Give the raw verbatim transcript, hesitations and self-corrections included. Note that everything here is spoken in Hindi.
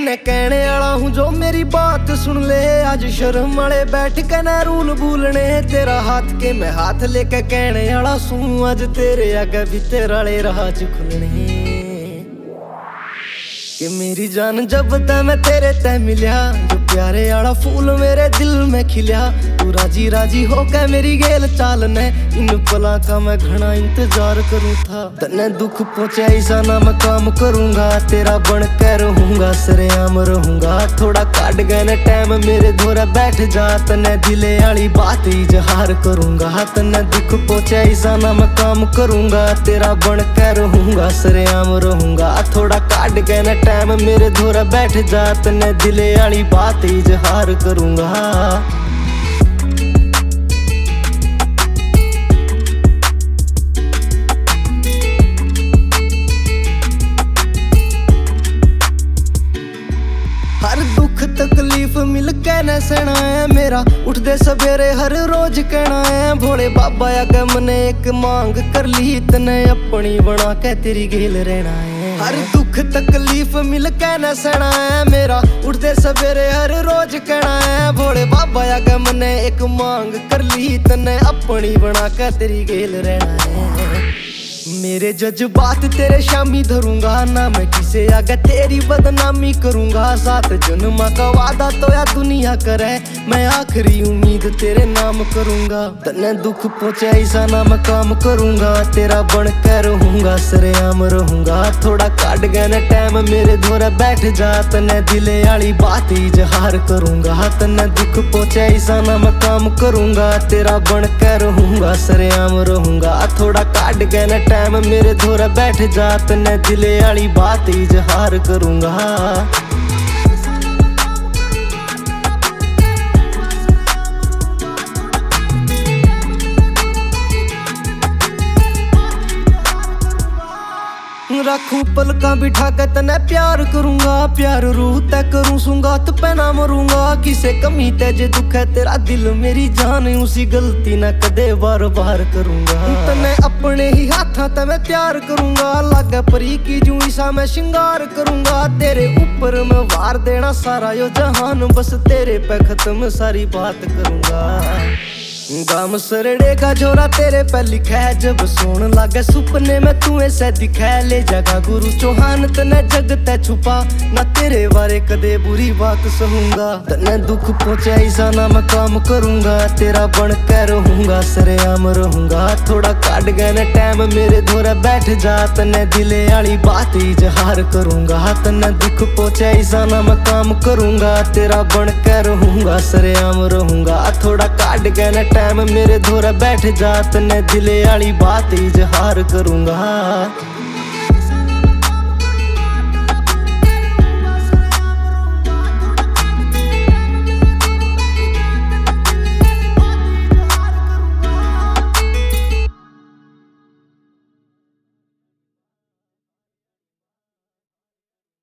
तेने कहने वाला हूँ जो मेरी बात सुन ले। आज शर्म वाले बैठ के ना रूल भूलने, तेरा हाथ के मैं हाथ लेके कहने वाला सू। आज तेरे आगे भी तेरे वाले राह च खुलने कि मेरी जान जब तक मैं तेरे ते मिलिया, जो प्यारे वाला फूल मेरे दिल में खिलिया। तू राजी राजी होकर मेरी गेल चालने, इन पला का मैं घना इंतजार करूं था। तने दुख पहुंचे ऐसा ना मैं काम करूंगा, तेरा बन के रहूंगा सरेआम रहूंगा। थोड़ा काट गए न टाइम मेरे धोरा बैठ जा, तने दिले वाली बात इजहार करूंगा। तने दुख पहुंचे ऐसा ना मैं काम करूंगा, तेरा बन के रहूंगा सरेआम रहूंगा। थोड़ा काट गए न टाइम मेरे धोरा बैठ जा, तने दिले वाली बात इजहार करूंगा। हर दुख तकलीफ मिल के न सहना है मेरा, उठदे सवेरे हर रोज कहना है। भोले बाबा आगे मने एक मांग कर ली, तने अपनी बना के तेरी गेल रहना है। हर दुख तकलीफ मिल के न सहना है मेरा, उठदे सवेरे हर रोज कहना है। भोले बाबा आगे मने एक मांग कर ली, तने अपनी बना के तेरी गेल रहना है। मेरे जज्बात तेरे शामी धरूंगा, ना मैं किसे आगे तेरी बदनामी करूंगा। सात जन्म का वादा तो या दुनिया करे, मैं आखिरी उम्मीद तेरे नाम करूंगा। तने दुख पहुंचे ऐसा ना मैं काम करूंगा, तेरा बन के रहूंगा सरेआम रहूंगा। थोड़ा काट गए न टाइम मेरे धोरा बैठ जा, तने दिले वाली बात इजहार करूंगा। तने दुख पहुंचे ऐसा ना मैं काम करूंगा, तेरा बन के रहूंगा सरेआम रहूंगा। थोड़ा काट गए न टाइम मेरे धोरा बैठ जा, तने दिले वाली बात इजहार करूंगा। रखूं पलका बिठा के तने प्यार करूंगा, प्यार रूह तक करूं सुंगात पे ना मरूंगा। किसे कमी ते जे दुख है तेरा दिल मेरी जान, उसी गलती ना कदे बार बार करूंगा। तने अपने ही हाथा ते मैं प्यार करूंगा, लागे परी की जू ईसा मैं श्रृंगार करूंगा। तेरे ऊपर मैं वार देना सारा यो जहान, बस तेरे पे खत्म सारी बात करूंगा। गाम सरड़े का जोरा तेरे पे लिखा है, जब सोन लागे सुपने में तू ऐसे दिखा। ले जगा गुरु चौहान तने जग ते छुपा, ना तेरे बारे कदे बुरी बात सहूंगा। तने दुख पहुंचे ऐसा ना मैं काम करूंगा, तेरा बन के रहूंगा सरेआम रहूंगा। थोड़ा काट गए न टाइम मेरे धोरा बैठ जा, तने दिले वाली बात इजहार करूंगा। तने दुख पहुंचे ऐसा ना मैं काम करूंगा, तेरा बन के रहूंगा सरेआम रहूंगा। थोड़ा काट गए न टाइम मेरे धोरा बैठ जा, तने दिले वाली बात इजहार करूंगा।